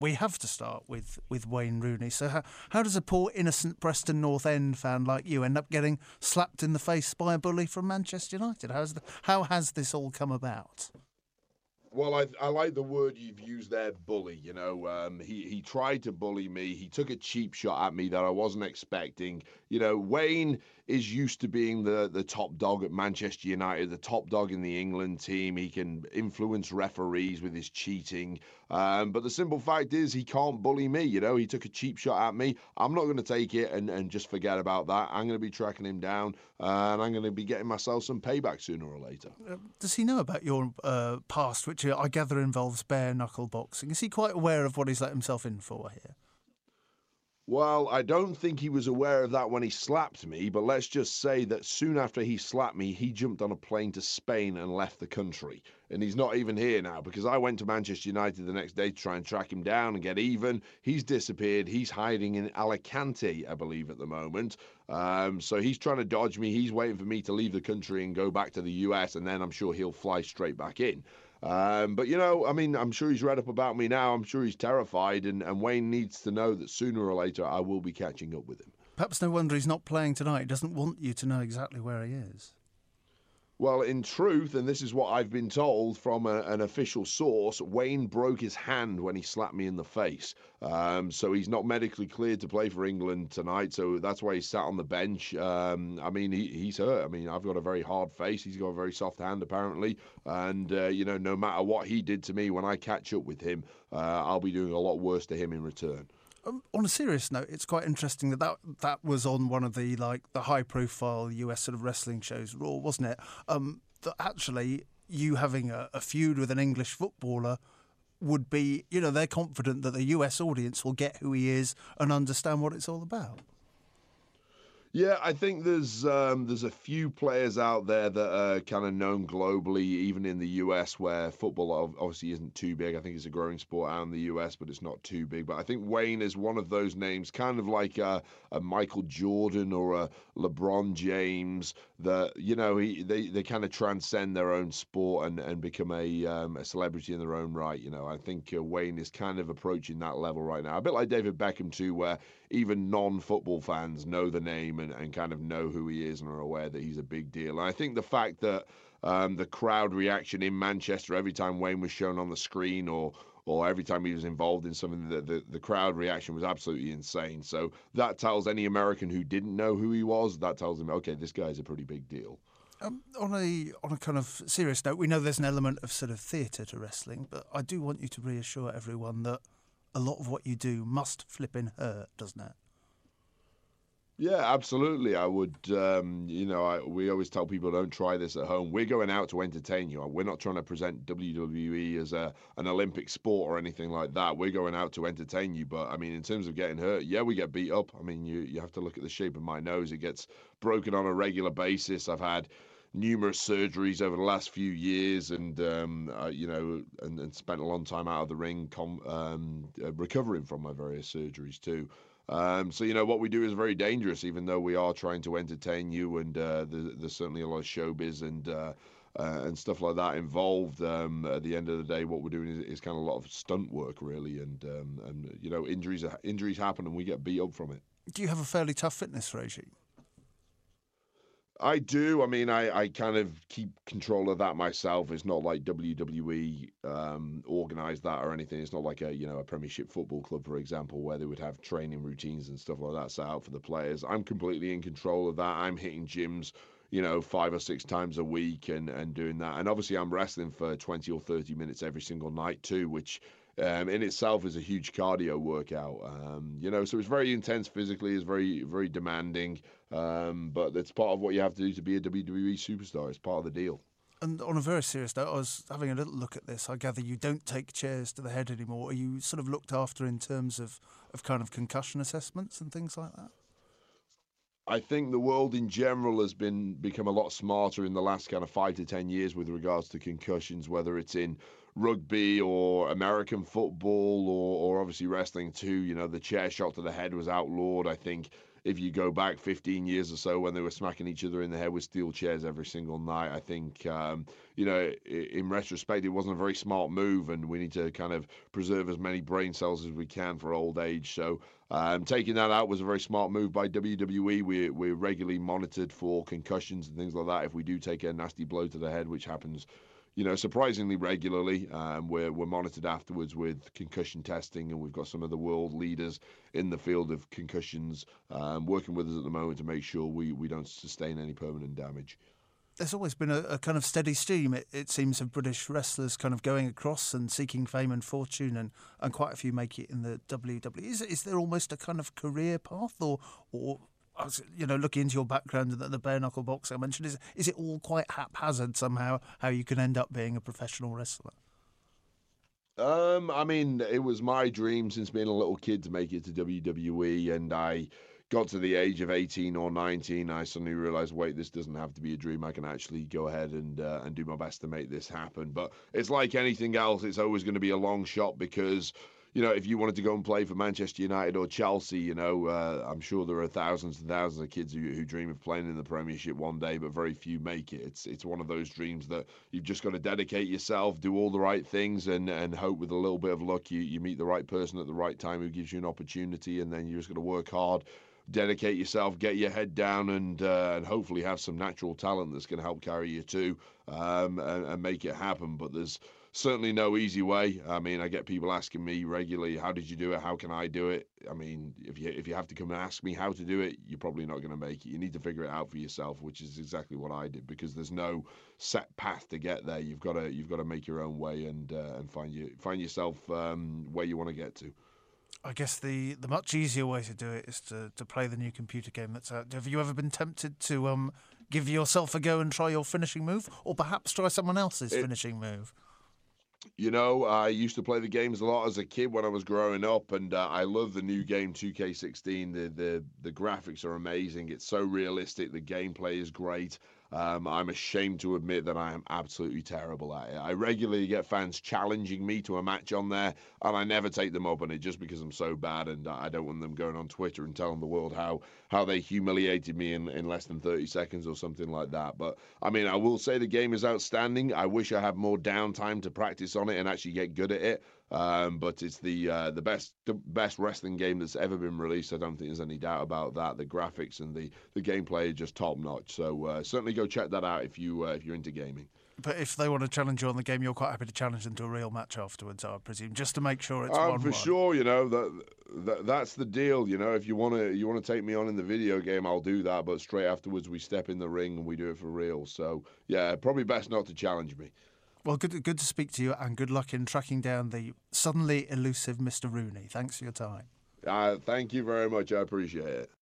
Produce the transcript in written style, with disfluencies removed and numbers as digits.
we have to start with Wayne Rooney. So how does a poor innocent Preston North End fan like you end up getting slapped in the face by a bully from Manchester United? How has this all come about? Well, I like the word you've used there, bully. You know, he tried to bully me. He took a cheap shot at me that I wasn't expecting. You know, Wayne is used to being the top dog at Manchester United, the top dog in the England team. He can influence referees with his cheating. But the simple fact is he can't bully me. You know, he took a cheap shot at me. I'm not going to take it and just forget about that. I'm going to be tracking him down, and I'm going to be getting myself some payback sooner or later. Does he know about your past, which I gather involves bare knuckle boxing? Is he quite aware of what he's let himself in for here? Well, I don't think he was aware of that when he slapped me, but let's just say that soon after he slapped me, he jumped on a plane to Spain and left the country. And he's not even here now because I went to Manchester United the next day to try and track him down and get even. He's disappeared. He's hiding in Alicante, I believe, at the moment. So he's trying to dodge me. He's waiting for me to leave the country and go back to the US, and then I'm sure he'll fly straight back in. But, you know, I mean, I'm sure he's read up about me now. I'm sure he's terrified, and Wayne needs to know that sooner or later I will be catching up with him. Perhaps no wonder he's not playing tonight. He doesn't want you to know exactly where he is. Well, in truth, and this is what I've been told from an official source, Wayne broke his hand when he slapped me in the face. So he's not medically cleared to play for England tonight. So that's why he sat on the bench. I mean, he's hurt. I mean, I've got a very hard face. He's got a very soft hand, apparently. And, you know, no matter what he did to me, when I catch up with him, I'll be doing a lot worse to him in return. On a serious note, it's quite interesting that was on one of the the high profile US sort of wrestling shows, Raw, wasn't it? That actually you having a feud with an English footballer would be, you know, they're confident that the US audience will get who he is and understand what it's all about. Yeah, I think there's a few players out there that are kind of known globally, even in the US, where football obviously isn't too big. I think it's a growing sport out in the US, but it's not too big. But I think Wayne is one of those names, kind of like a Michael Jordan or a LeBron James, that, you know, they kind of transcend their own sport and become a celebrity in their own right. You know, I think Wayne is kind of approaching that level right now, a bit like David Beckham too, where even non-football fans know the name and kind of know who he is and are aware that he's a big deal. And I think the fact that the crowd reaction in Manchester every time Wayne was shown on the screen or every time he was involved in something, the crowd reaction was absolutely insane. So that tells any American who didn't know who he was, that tells them, okay, this guy's a pretty big deal. On a kind of serious note, we know there's an element of sort of theatre to wrestling, but I do want you to reassure everyone that a lot of what you do must flipping hurt, doesn't it? Yeah, absolutely. I would, you know, we always tell people don't try this at home. We're going out to entertain you. We're not trying to present WWE as an Olympic sport or anything like that. We're going out to entertain you. But I mean, in terms of getting hurt, yeah, we get beat up. I mean, you have to look at the shape of my nose. It gets broken on a regular basis. I've had numerous surgeries over the last few years, and you know, and spent a long time out of the ring, recovering from my various surgeries too. So, you know, what we do is very dangerous, even though we are trying to entertain you, and there's certainly a lot of showbiz and stuff like that involved. At the end of the day, what we're doing is kind of a lot of stunt work, really, and you know, injuries happen, and we get beat up from it. Do you have a fairly tough fitness regime? I do. I mean, I kind of keep control of that myself. It's not like WWE organized that or anything. It's not like a Premiership football club, for example, where they would have training routines and stuff like that set out for the players. I'm completely in control of that. I'm hitting gyms, you know, 5 or 6 times a week and doing that. And obviously, I'm wrestling for 20 or 30 minutes every single night too, which in itself is a huge cardio workout. You know, so it's very intense physically. It's very, very demanding. But it's part of what you have to do to be a WWE superstar. It's part of the deal. And on a very serious note, I was having a little look at this. I gather you don't take chairs to the head anymore. Are you sort of looked after in terms of kind of concussion assessments and things like that? I think the world in general has become a lot smarter in the last kind of 5 to 10 years with regards to concussions, whether it's in rugby or American football or obviously wrestling too. The chair shot to the head was outlawed. I think if you go back 15 years or so when they were smacking each other in the head with steel chairs every single night, I think, in retrospect, it wasn't a very smart move, and we need to kind of preserve as many brain cells as we can for old age. So taking that out was a very smart move by WWE. We're regularly monitored for concussions and things like that if we do take a nasty blow to the head, which happens surprisingly regularly. We're monitored afterwards with concussion testing, and we've got some of the world leaders in the field of concussions working with us at the moment to make sure we don't sustain any permanent damage. There's always been a kind of steady stream, it seems, of British wrestlers kind of going across and seeking fame and fortune, and quite a few make it in the WWE. Is there almost a kind of career path, or looking into your background and the bare knuckle boxing I mentioned, is it all quite haphazard somehow how you can end up being a professional wrestler? I mean, it was my dream since being a little kid to make it to WWE, and I got to the age of 18 or 19, I suddenly realized, wait, this doesn't have to be a dream. I can actually go ahead and do my best to make this happen. But it's like anything else. It's always going to be a long shot because, if you wanted to go and play for Manchester United or Chelsea, I'm sure there are thousands and thousands of kids who dream of playing in the Premiership one day, but very few make it. It's one of those dreams that you've just got to dedicate yourself, do all the right things, and hope with a little bit of luck you meet the right person at the right time who gives you an opportunity, and then you just got to work hard, dedicate yourself, get your head down, and hopefully have some natural talent that's going to help carry you too, and make it happen. But there's certainly no easy way. I mean, I get people asking me regularly, how did you do it? How can I do it? I mean, if you have to come and ask me how to do it, you're probably not going to make it. You need to figure it out for yourself, which is exactly what I did, because there's no set path to get there. You've got to make your own way and find yourself where you want to get to. I guess the much easier way to do it is to play the new computer game that's out. Have you ever been tempted to give yourself a go and try your finishing move, or perhaps try someone else's finishing move? I used to play the games a lot as a kid when I was growing up, and I love the new game 2K16. The graphics are amazing. It's so realistic. The gameplay is great. I'm ashamed to admit that I am absolutely terrible at it. I regularly get fans challenging me to a match on there, and I never take them up on it just because I'm so bad, and I don't want them going on Twitter and telling the world how they humiliated me in less than 30 seconds or something like that. But, I mean, I will say the game is outstanding. I wish I had more downtime to practice on it and actually get good at it. But it's the best wrestling game that's ever been released. I don't think there's any doubt about that. The graphics and the gameplay are just top notch. So certainly go check that out if you're into gaming. But if they want to challenge you on the game, you're quite happy to challenge them to a real match afterwards, I presume, just to make sure it's 1-1. For sure, that's the deal. If you want to take me on in the video game, I'll do that. But straight afterwards, we step in the ring and we do it for real. So yeah, probably best not to challenge me. Well, good to speak to you, and good luck in tracking down the suddenly elusive Mr. Rooney. Thanks for your time. Thank you very much. I appreciate it.